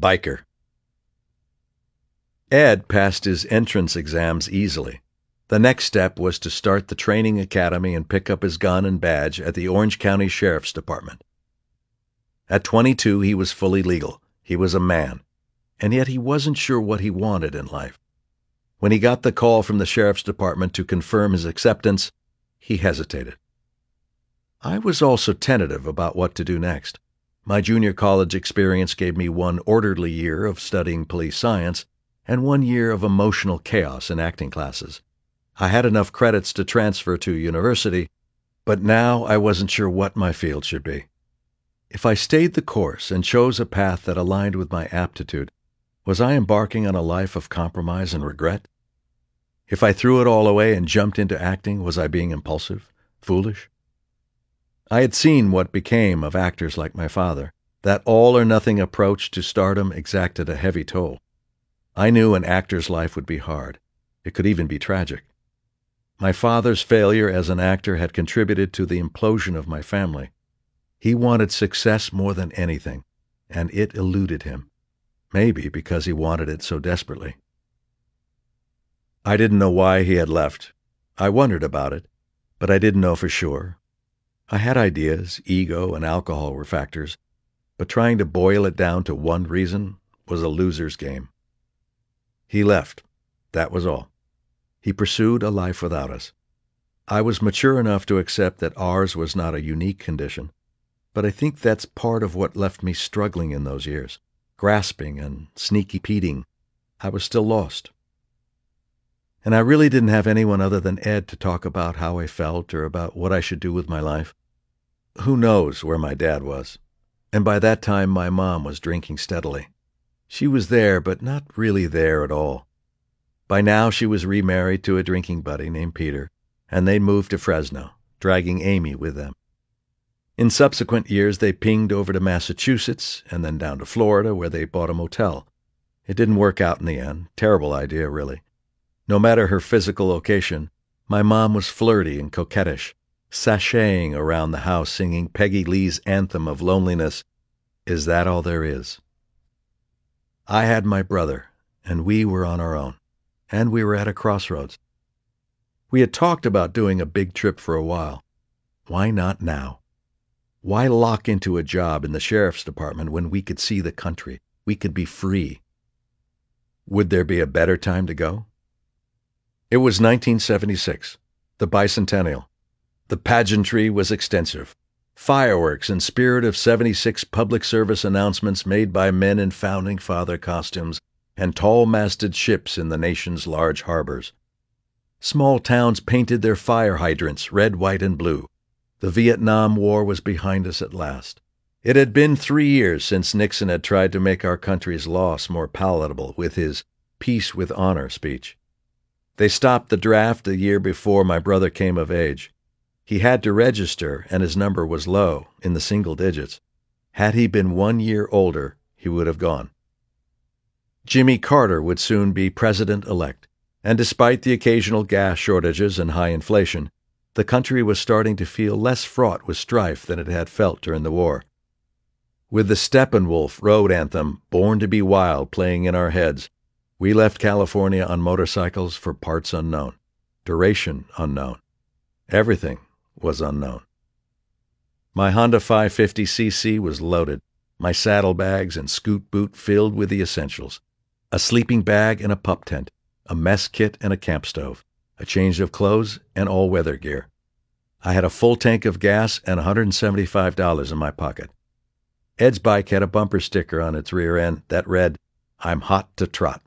Biker. Ed passed his entrance exams easily. The next step was to start the training academy and pick up his gun and badge at the Orange County Sheriff's Department. At 22, he was fully legal. He was a man. And yet he wasn't sure what he wanted in life. When he got the call from the Sheriff's Department to confirm his acceptance, he hesitated. I was also tentative about what to do next. My junior college experience gave me one orderly year of studying police science and 1 year of emotional chaos in acting classes. I had enough credits to transfer to university, but now I wasn't sure what my field should be. If I stayed the course and chose a path that aligned with my aptitude, was I embarking on a life of compromise and regret? If I threw it all away and jumped into acting, was I being impulsive, foolish? I had seen what became of actors like my father. That all-or-nothing approach to stardom exacted a heavy toll. I knew an actor's life would be hard. It could even be tragic. My father's failure as an actor had contributed to the implosion of my family. He wanted success more than anything, and it eluded him, maybe because he wanted it so desperately. I didn't know why he had left. I wondered about it, but I didn't know for sure. I had ideas, ego and alcohol were factors, but trying to boil it down to one reason was a loser's game. He left. That was all. He pursued a life without us. I was mature enough to accept that ours was not a unique condition, but I think that's part of what left me struggling in those years, grasping and sneaky-peating. I was still lost. And I really didn't have anyone other than Ed to talk about how I felt or about what I should do with my life. Who knows where my dad was? And by that time, my mom was drinking steadily. She was there, but not really there at all. By now, she was remarried to a drinking buddy named Peter, and they'd moved to Fresno, dragging Amy with them. In subsequent years, they pinged over to Massachusetts and then down to Florida, where they bought a motel. It didn't work out in the end. Terrible idea, really. No matter her physical location, my mom was flirty and coquettish, sashaying around the house singing Peggy Lee's anthem of loneliness, "Is That All There Is?" I had my brother, and we were on our own, and we were at a crossroads. We had talked about doing a big trip for a while. Why not now? Why lock into a job in the sheriff's department when we could see the country? We could be free. Would there be a better time to go? It was 1976, the bicentennial. The pageantry was extensive. Fireworks and spirit of 76 public service announcements made by men in Founding Father costumes and tall-masted ships in the nation's large harbors. Small towns painted their fire hydrants red, white, and blue. The Vietnam War was behind us at last. It had been 3 years since Nixon had tried to make our country's loss more palatable with his Peace with Honor speech. They stopped the draft a year before my brother came of age. He had to register, and his number was low, in the single digits. Had he been 1 year older, he would have gone. Jimmy Carter would soon be president-elect, and despite the occasional gas shortages and high inflation, the country was starting to feel less fraught with strife than it had felt during the war. With the Steppenwolf road anthem, Born to be Wild, playing in our heads, we left California on motorcycles for parts unknown, duration unknown. Everything was unknown. My Honda 550cc was loaded, my saddlebags and scoot boot filled with the essentials, a sleeping bag and a pup tent, a mess kit and a camp stove, a change of clothes and all-weather gear. I had a full tank of gas and $175 in my pocket. Ed's bike had a bumper sticker on its rear end that read, "I'm hot to trot."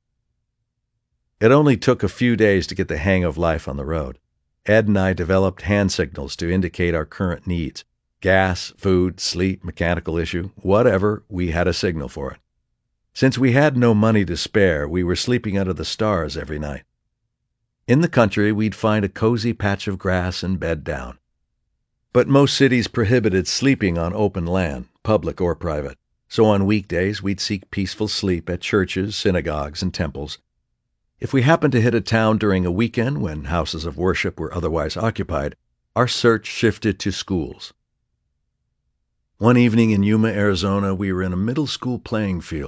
It only took a few days to get the hang of life on the road. Ed and I developed hand signals to indicate our current needs. Gas, food, sleep, mechanical issue, whatever, we had a signal for it. Since we had no money to spare, we were sleeping under the stars every night. In the country, we'd find a cozy patch of grass and bed down. But most cities prohibited sleeping on open land, public or private. So on weekdays, we'd seek peaceful sleep at churches, synagogues, and temples. If we happened to hit a town during a weekend when houses of worship were otherwise occupied, our search shifted to schools. One evening in Yuma, Arizona, we were in a middle school playing field.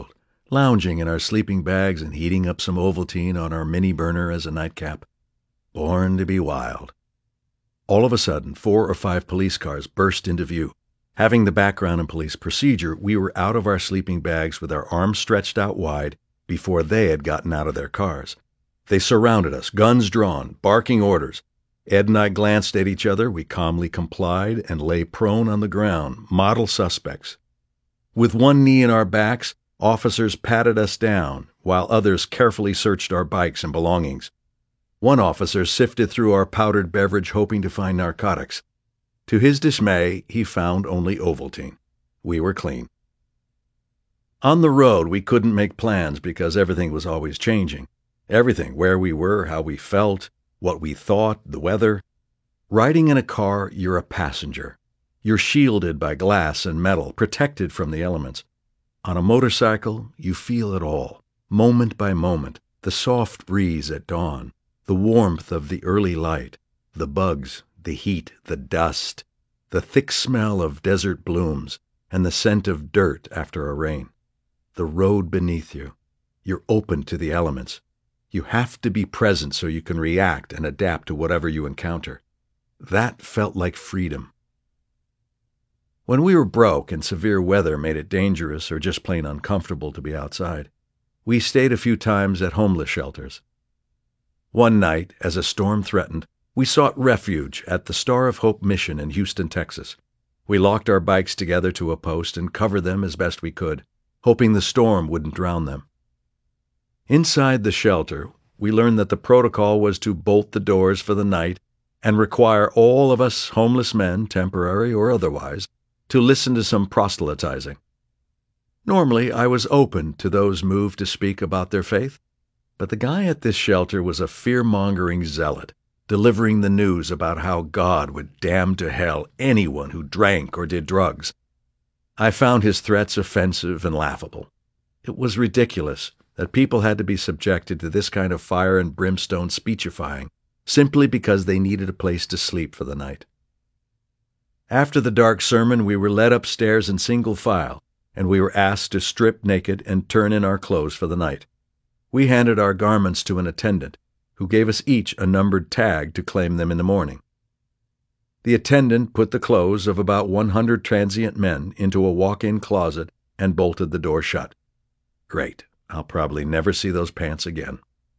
lounging in our sleeping bags and heating up some Ovaltine on our mini burner as a nightcap. Born to be wild. All of a sudden, 4 or 5 police cars burst into view. Having the background in police procedure, we were out of our sleeping bags with our arms stretched out wide before they had gotten out of their cars. They surrounded us, guns drawn, barking orders. Ed and I glanced at each other. We calmly complied and lay prone on the ground, model suspects. With one knee in our backs, officers patted us down, while others carefully searched our bikes and belongings. One officer sifted through our powdered beverage hoping to find narcotics. To his dismay, he found only Ovaltine. We were clean. On the road, we couldn't make plans because everything was always changing. Everything, where we were, how we felt, what we thought, the weather. Riding in a car, you're a passenger. You're shielded by glass and metal, protected from the elements. On a motorcycle, you feel it all, moment by moment, the soft breeze at dawn, the warmth of the early light, the bugs, the heat, the dust, the thick smell of desert blooms, and the scent of dirt after a rain. The road beneath you. You're open to the elements. You have to be present so you can react and adapt to whatever you encounter. That felt like freedom. When we were broke and severe weather made it dangerous or just plain uncomfortable to be outside, we stayed a few times at homeless shelters. One night, as a storm threatened, we sought refuge at the Star of Hope Mission in Houston, Texas. We locked our bikes together to a post and covered them as best we could, hoping the storm wouldn't drown them. Inside the shelter, we learned that the protocol was to bolt the doors for the night and require all of us homeless men, temporary or otherwise, to listen to some proselytizing. Normally, I was open to those moved to speak about their faith, but the guy at this shelter was a fear-mongering zealot, delivering the news about how God would damn to hell anyone who drank or did drugs. I found his threats offensive and laughable. It was ridiculous that people had to be subjected to this kind of fire and brimstone speechifying simply because they needed a place to sleep for the night. After the dark sermon, we were led upstairs in single file, and we were asked to strip naked and turn in our clothes for the night. We handed our garments to an attendant, who gave us each a numbered tag to claim them in the morning. The attendant put the clothes of about 100 transient men into a walk-in closet and bolted the door shut. Great. I'll probably never see those pants again.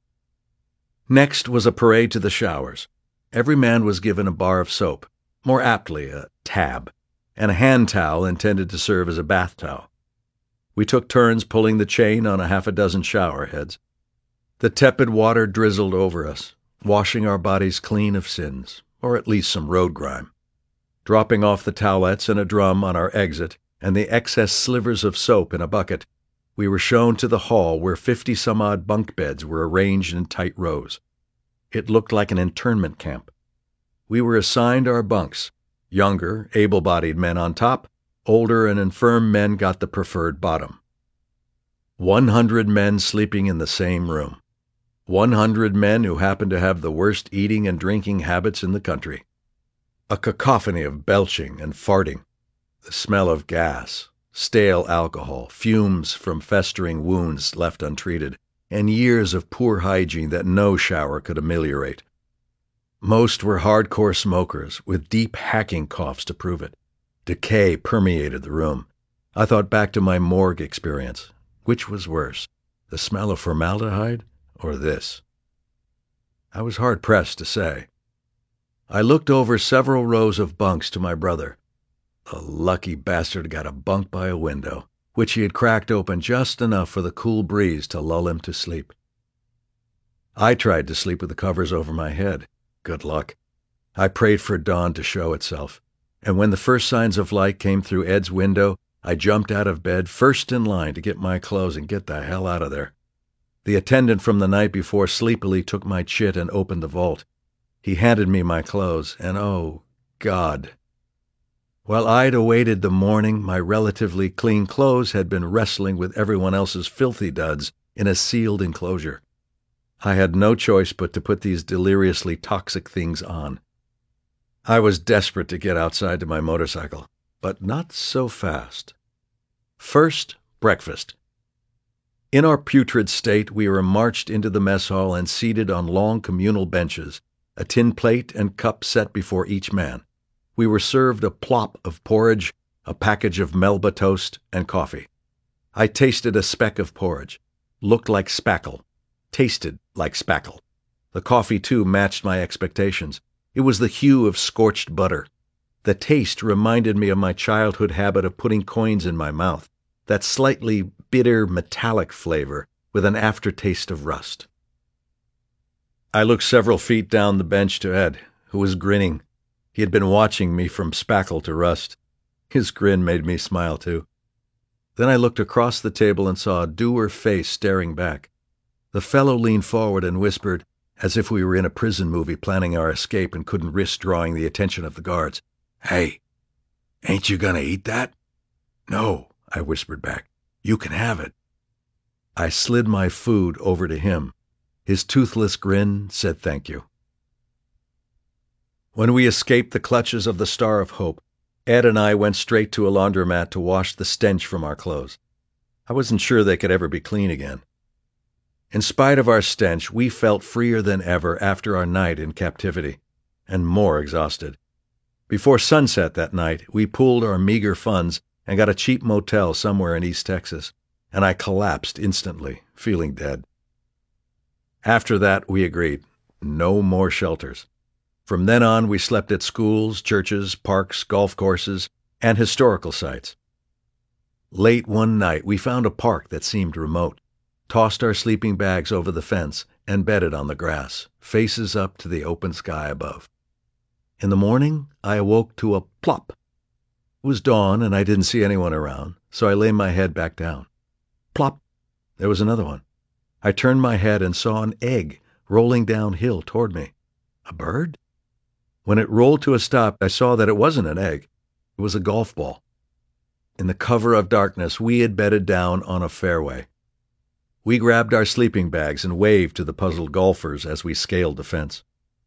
Next was a parade to the showers. Every man was given a bar of soap, more aptly a tab, and a hand towel intended to serve as a bath towel. We took turns pulling the chain on a half a dozen shower heads. The tepid water drizzled over us, washing our bodies clean of sins, or at least some road grime. Dropping off the towelettes in a drum on our exit and the excess slivers of soap in a bucket, we were shown to the hall where 50-some-odd bunk beds were arranged in tight rows. It looked like an internment camp. We were assigned our bunks. Younger, able-bodied men on top, older and infirm men got the preferred bottom. 100 men sleeping in the same room. 100 men who happened to have the worst eating and drinking habits in the country. A cacophony of belching and farting, the smell of gas, stale alcohol, fumes from festering wounds left untreated, and years of poor hygiene that no shower could ameliorate. Most were hardcore smokers, with deep hacking coughs to prove it. Decay permeated the room. I thought back to my morgue experience. Which was worse, the smell of formaldehyde or this? I was hard-pressed to say. I looked over several rows of bunks to my brother. The lucky bastard got a bunk by a window, which he had cracked open just enough for the cool breeze to lull him to sleep. I tried to sleep with the covers over my head. Good luck. I prayed for dawn to show itself, and when the first signs of light came through Ed's window, I jumped out of bed first in line to get my clothes and get the hell out of there. The attendant from the night before sleepily took my chit and opened the vault. He handed me my clothes, and oh, God. While I'd awaited the morning, my relatively clean clothes had been wrestling with everyone else's filthy duds in a sealed enclosure. I had no choice but to put these deliriously toxic things on. I was desperate to get outside to my motorcycle, but not so fast. First, breakfast. In our putrid state, we were marched into the mess hall and seated on long communal benches, a tin plate and cup set before each man. We were served a plop of porridge, a package of Melba toast, and coffee. I tasted a speck of porridge. Looked like spackle. Tasted like spackle. The coffee, too, matched my expectations. It was the hue of scorched butter. The taste reminded me of my childhood habit of putting coins in my mouth, that slightly bitter metallic flavor with an aftertaste of rust. I looked several feet down the bench to Ed, who was grinning. He had been watching me from spackle to rust. His grin made me smile, too. Then I looked across the table and saw a dour face staring back. The fellow leaned forward and whispered, as if we were in a prison movie planning our escape and couldn't risk drawing the attention of the guards, "Hey, ain't you gonna eat that?" "No," I whispered back. "You can have it." I slid my food over to him. His toothless grin said thank you. When we escaped the clutches of the Star of Hope, Ed and I went straight to a laundromat to wash the stench from our clothes. I wasn't sure they could ever be clean again. In spite of our stench, we felt freer than ever after our night in captivity, and more exhausted. Before sunset that night, we pooled our meager funds and got a cheap motel somewhere in East Texas, and I collapsed instantly, feeling dead. After that, we agreed, no more shelters. From then on, we slept at schools, churches, parks, golf courses, and historical sites. Late one night, we found a park that seemed remote, tossed our sleeping bags over the fence, and bedded on the grass, faces up to the open sky above. In the morning, I awoke to a plop. It was dawn, and I didn't see anyone around, so I lay my head back down. Plop! There was another one. I turned my head and saw an egg rolling downhill toward me. A bird? When it rolled to a stop, I saw that it wasn't an egg. It was a golf ball. In the cover of darkness, we had bedded down on a fairway. We grabbed our sleeping bags and waved to the puzzled golfers as we scaled the fence.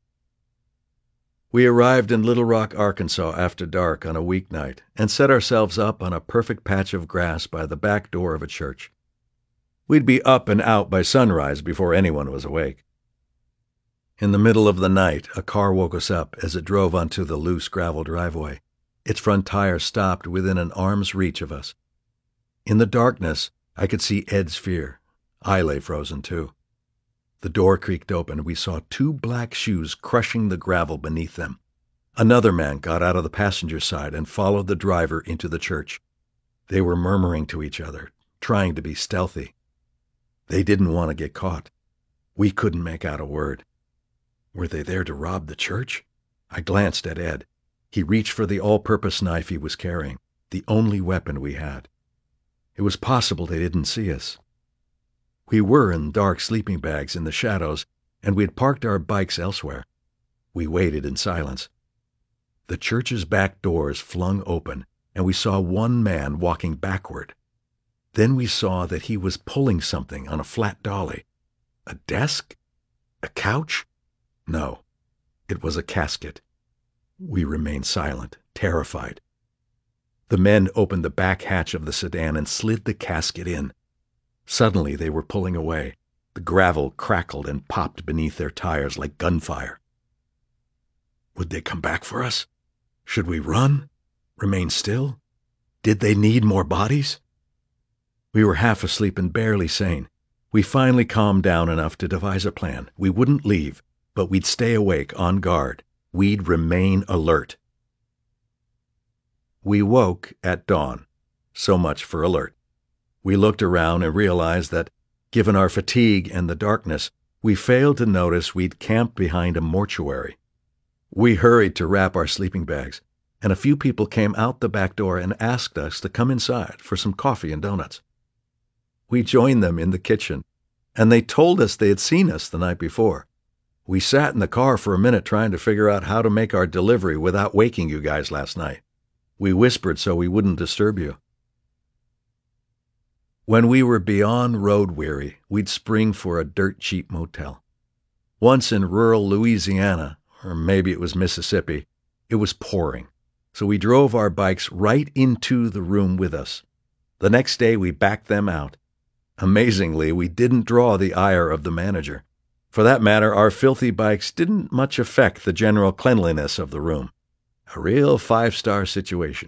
We arrived in Little Rock, Arkansas after dark on a weeknight and set ourselves up on a perfect patch of grass by the back door of a church. We'd be up and out by sunrise before anyone was awake. In the middle of the night, a car woke us up as it drove onto the loose gravel driveway. Its front tire stopped within an arm's reach of us. In the darkness, I could see Ed's fear. I lay frozen, too. The door creaked open, and we saw two black shoes crushing the gravel beneath them. Another man got out of the passenger side and followed the driver into the church. They were murmuring to each other, trying to be stealthy. They didn't want to get caught. We couldn't make out a word. Were they there to rob the church? I glanced at Ed. He reached for the all-purpose knife he was carrying, the only weapon we had. It was possible they didn't see us. We were in dark sleeping bags in the shadows, and we had parked our bikes elsewhere. We waited in silence. The church's back doors flung open, and we saw one man walking backward. Then we saw that he was pulling something on a flat dolly. A desk? A couch? No, it was a casket. We remained silent, terrified. The men opened the back hatch of the sedan and slid the casket in. Suddenly they were pulling away. The gravel crackled and popped beneath their tires like gunfire. Would they come back for us? Should we run? Remain still? Did they need more bodies? We were half asleep and barely sane. We finally calmed down enough to devise a plan. We wouldn't leave, but we'd stay awake, on guard. We'd remain alert. We woke at dawn. So much for alert. We looked around and realized that, given our fatigue and the darkness, we failed to notice we'd camped behind a mortuary. We hurried to wrap our sleeping bags, and a few people came out the back door and asked us to come inside for some coffee and donuts. We joined them in the kitchen, and they told us they had seen us the night before. We sat in the car for a minute trying to figure out how to make our delivery without waking you guys last night. We whispered so we wouldn't disturb you. When we were beyond road weary, we'd spring for a dirt-cheap motel. Once in rural Louisiana, or maybe it was Mississippi, it was pouring, so we drove our bikes right into the room with us. The next day we backed them out. Amazingly, we didn't draw the ire of the manager. For that matter, our filthy bikes didn't much affect the general cleanliness of the room. A real five-star situation.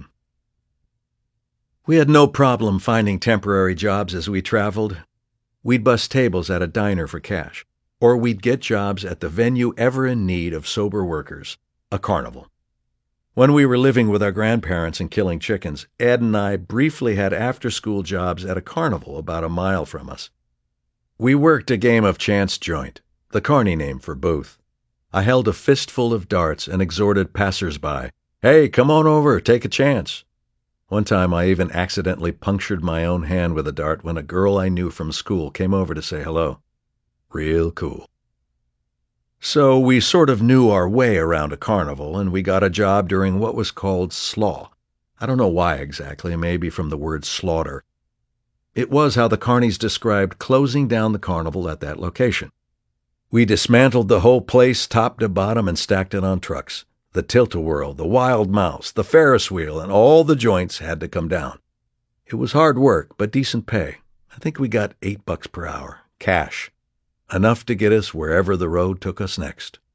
We had no problem finding temporary jobs as we traveled. We'd bus tables at a diner for cash, or we'd get jobs at the venue ever in need of sober workers, a carnival. When we were living with our grandparents and killing chickens, Ed and I briefly had after-school jobs at a carnival about a mile from us. We worked a game of chance joint, the carny name for booth. I held a fistful of darts and exhorted passers-by, "Hey, come on over, take a chance." One time I even accidentally punctured my own hand with a dart when a girl I knew from school came over to say hello. Real cool. So we sort of knew our way around a carnival, and we got a job during what was called slaw. I don't know why exactly, maybe from the word slaughter. It was how the carnies described closing down the carnival at that location. We dismantled the whole place top to bottom and stacked it on trucks. The tilt-a-whirl, the wild mouse, the Ferris wheel, and all the joints had to come down. It was hard work, but decent pay. I think we got $8 per hour, cash. Enough to get us wherever the road took us next.